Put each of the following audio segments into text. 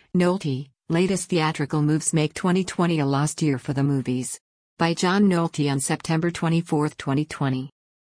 Nolte, latest theatrical moves make 2020 a lost year for the movies. By John Nolte on September 24, 2020.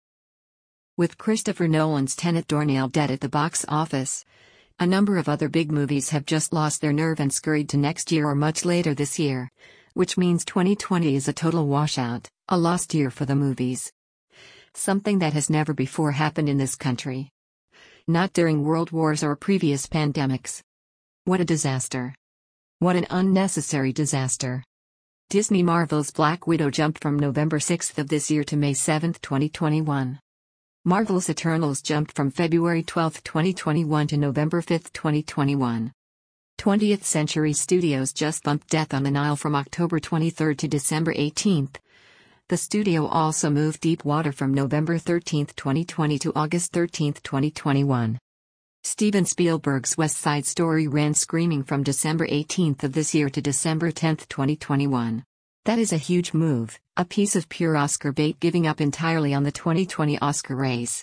With Christopher Nolan's Tenet door nail dead at the box office, a number of other big movies have just lost their nerve and scurried to next year or much later this year, which means 2020 is a total washout, a lost year for the movies. Something that has never before happened in this country. Not during world wars or previous pandemics. What a disaster. What an unnecessary disaster. Disney Marvel's Black Widow jumped from November 6 of this year to May 7, 2021. Marvel's Eternals jumped from February 12, 2021 to November 5, 2021. 20th Century Studios just bumped Death on the Nile from October 23 to December 18. The studio also moved Deep Water from November 13, 2020 to August 13, 2021. Steven Spielberg's West Side Story ran screaming from December 18 of this year to December 10, 2021. That is a huge move, a piece of pure Oscar bait, giving up entirely on the 2020 Oscar race.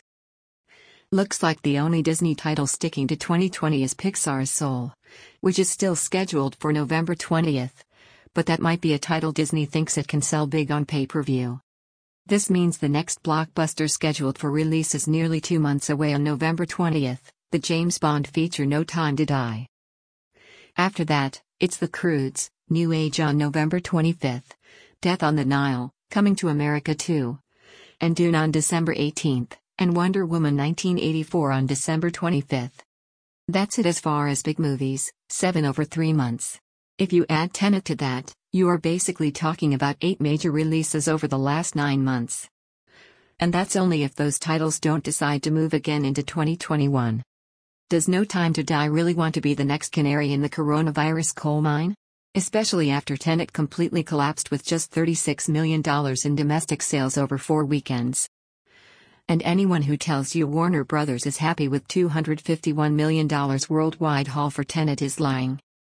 Looks like the only Disney title sticking to 2020 is Pixar's Soul, which is still scheduled for November 20, but that might be a title Disney thinks it can sell big on pay-per-view. This means the next blockbuster scheduled for release is nearly 2 months away on November 20. The James Bond feature No Time to Die. After that, it's The Croods, New Age on November 25, Death on the Nile, Coming to America 2, and Dune on December 18, and Wonder Woman 1984 on December 25. That's it as far as big movies, 7 over 3 months. If you add Tenet to that, you are basically talking about 8 major releases over the last 9 months. And that's only if those titles don't decide to move again into 2021. Does No Time to Die really want to be the next canary in the coronavirus coal mine? Especially after Tenet completely collapsed with just $36 million in domestic sales over 4 weekends. And anyone who tells you Warner Brothers is happy with $251 million worldwide haul for Tenet is lying.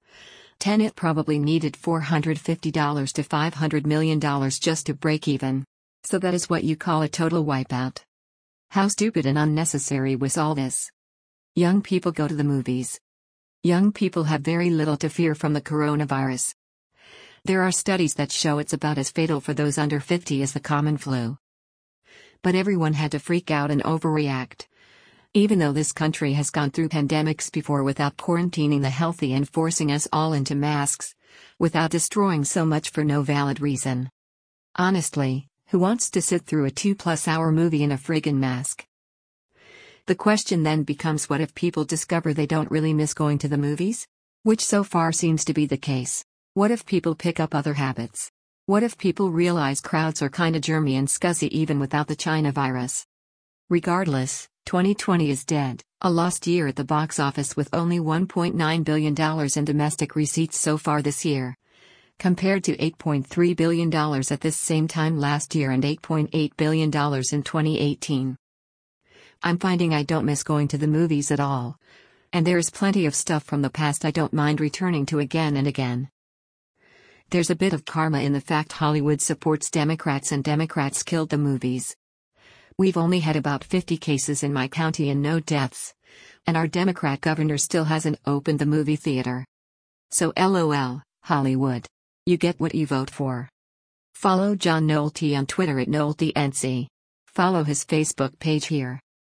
Tenet probably needed $450 to $500 million just to break even. So that is what you call a total wipeout. How stupid and unnecessary was all this? Young people go to the movies. Young people have very little to fear from the coronavirus. There are studies that show it's about as fatal for those under 50 as the common flu. But everyone had to freak out and overreact. Even though this country has gone through pandemics before without quarantining the healthy and forcing us all into masks, without destroying so much for no valid reason. Honestly, who wants to sit through a 2+ hour movie in a friggin' mask? The question then becomes, what if people discover they don't really miss going to the movies? Which so far seems to be the case. What if people pick up other habits? What if people realize crowds are kinda germy and scuzzy even without the China virus? Regardless, 2020 is dead, a lost year at the box office with only $1.9 billion in domestic receipts so far this year, compared to $8.3 billion at this same time last year and $8.8 billion in 2018. I'm finding I don't miss going to the movies at all. And there is plenty of stuff from the past I don't mind returning to again and again. There's a bit of karma in the fact Hollywood supports Democrats and Democrats killed the movies. We've only had about 50 cases in my county and no deaths. And our Democrat governor still hasn't opened the movie theater. So LOL, Hollywood. You get what you vote for. Follow John Nolte on Twitter at NolteNC. Follow his Facebook page here.